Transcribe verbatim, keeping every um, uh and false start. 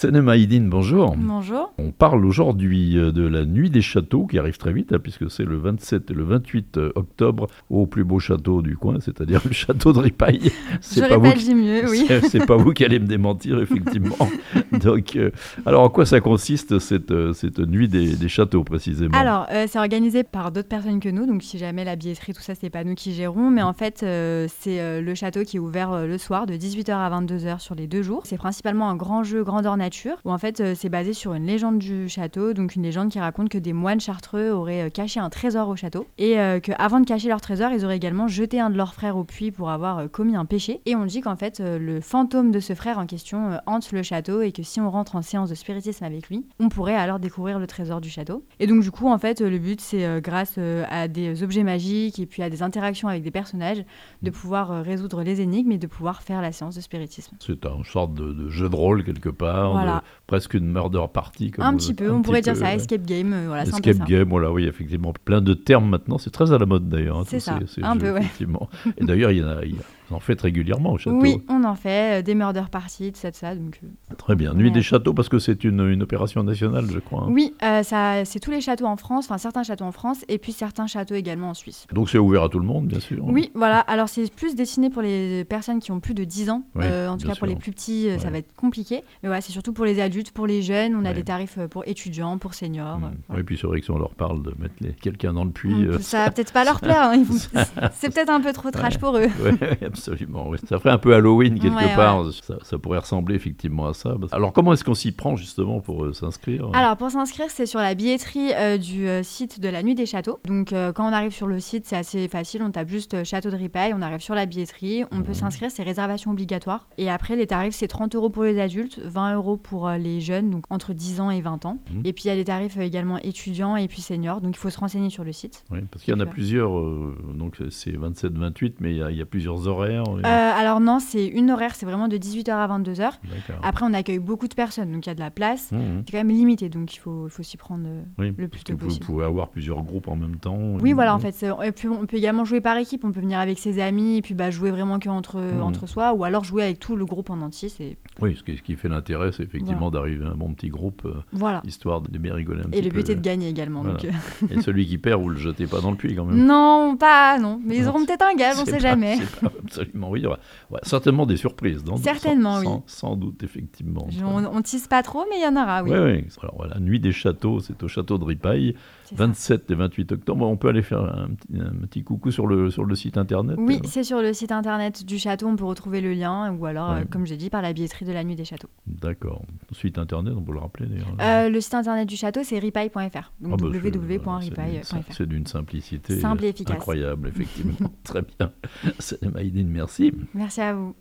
Senem Aydin, bonjour. Bonjour. On parle aujourd'hui de la nuit des châteaux qui arrive très vite, hein, puisque c'est le vingt-sept et le vingt-huit octobre au plus beau château du coin, c'est-à-dire le château de Ripaille. C'est J'aurais pas, pas dit mieux, oui. C'est, c'est pas vous qui allez me démentir, effectivement. Donc, euh, alors, en quoi ça consiste cette, cette nuit des, des châteaux, précisément? Alors, euh, c'est organisé par d'autres personnes que nous, donc si jamais la billetterie, tout ça, c'est pas nous qui gérons, mais en fait, euh, c'est euh, le château qui est ouvert euh, le soir de dix-huit heures à vingt-deux heures sur les deux jours. C'est principalement un grand jeu grandeur nature, où en fait, euh, c'est basé sur une légende du château, donc une légende qui raconte que des moines chartreux auraient euh, caché un trésor au château, et euh, qu'avant de cacher leur trésor, ils auraient également jeté un de leurs frères au puits pour avoir euh, commis un péché. Et on dit qu'en fait, euh, le fantôme de ce frère en question euh, hante le château, et que si on rentre en séance de spiritisme avec lui, on pourrait alors découvrir le trésor du château. Et donc du coup, en fait, euh, le but, c'est euh, grâce euh, à des objets magiques et puis à des interactions avec des personnages, de pouvoir euh, résoudre les énigmes et de pouvoir faire la séance de spiritisme. C'est une sorte de, de jeu de rôle quelque part, voilà. de, presque une murder party. Comme un vous, petit peu, un on petit pourrait peu, dire ça, ouais. escape game, euh, voilà, Escape c'est un peu ça. game, voilà, oui, effectivement. Plein de termes maintenant, c'est très à la mode d'ailleurs. Hein, c'est ça, ces, ces un jeux, peu, ouais. effectivement. Et d'ailleurs, il y en a, il y a, vous en faites régulièrement au château. Oui, on en fait, euh, des murder parties, tout ça, tout ça. Donc, euh, très bien. Nuit ouais. des châteaux, parce que c'est une, une opération nationale, je crois. Hein. Oui, euh, ça, c'est tous les châteaux en France, enfin certains châteaux en France, et puis certains châteaux également en Suisse. Donc c'est ouvert à tout le monde, bien sûr. Oui, voilà. Alors c'est plus destiné pour les personnes qui ont plus de dix ans. Oui, euh, en tout cas, sûr. pour les plus petits, euh, ouais. ça va être compliqué. Mais voilà, c'est surtout pour les adultes, pour les jeunes. On a ouais. des tarifs pour étudiants, pour seniors. Mmh. Euh, voilà. Oui, puis c'est vrai que si on leur parle de mettre les... quelqu'un dans le puits... Mmh, euh, ça va peut-être pas leur plaire. Hein. Vont... c'est peut-être un peu trop trash ouais. pour eux. Oui, absolument. Oui. Ça ferait un peu Halloween quelque ouais, part. Ouais. Ça, ça pourrait ressembler effectivement à ça. Alors comment est-ce qu'on s'y prend justement pour euh, s'inscrire? Alors pour s'inscrire, c'est sur la billetterie euh, du euh, site de la Nuit des Châteaux. Donc euh, quand on arrive sur le site, c'est assez facile. On tape juste euh, Château de Ripaille, on arrive sur la billetterie, on mmh. peut s'inscrire, c'est réservation obligatoire. Et après, les tarifs, c'est trente euros pour les adultes, vingt euros pour euh, les jeunes, donc entre dix ans et vingt ans. Mmh. Et puis il y a des tarifs euh, également étudiants et puis seniors, donc il faut se renseigner sur le site. Oui, parce qu'il y en a plusieurs, euh, donc c'est vingt-sept vingt-huit, mais il y, a, il y a plusieurs horaires. Et... Euh, alors non, c'est une horaire, c'est vraiment de dix-huit heures à vingt-deux heures. D'accord. Après, on accueille beaucoup de personnes, donc il y a de la place. Mmh. C'est quand même limité, donc il faut, il faut s'y prendre euh, oui, le plus tôt possible. Vous pouvez avoir plusieurs groupes en même temps. Oui, voilà, en fait. Et puis, on peut également jouer par équipe. On peut venir avec ses amis et puis bah, jouer vraiment qu'entre mmh. entre soi, ou alors jouer avec tout le groupe en entier. C'est... Oui, ce qui, ce qui fait l'intérêt, c'est effectivement voilà. d'arriver à un bon petit groupe, euh, voilà. histoire de bien rigoler un et petit peu. Et le but est de gagner également. Voilà. Donc, euh... Et celui qui perd, vous le jetez pas dans le puits quand même? Non, pas, non. Mais ils auront peut-être un gage, on ne sait pas, jamais. C'est pas absolument, oui. Il y aura ouais, certainement des surprises. Non certainement, sans, oui. Sans, sans doute, effectivement. Je, on, on tisse pas trop, mais il y en aura, oui. Oui, oui. Alors voilà, Nuit des Châteaux, c'est au château de Ripaille, vingt-sept et vingt-huit octobre. On peut aller faire un petit, un petit coucou sur le, sur le site internet? Oui, euh... c'est sur le site internet du château, on peut retrouver le lien, ou alors, ouais. euh, comme j'ai dit, par la billetterie de la Nuit des Châteaux. D'accord. Le site internet, on peut le rappeler d'ailleurs. Euh, le site internet du château, c'est ripaille point f r. Donc ah bah w w w point ripaille point f r. C'est d'une simplicité simple et efficace. Incroyable, effectivement. Très bien. Senem Aydin, merci. Merci à vous.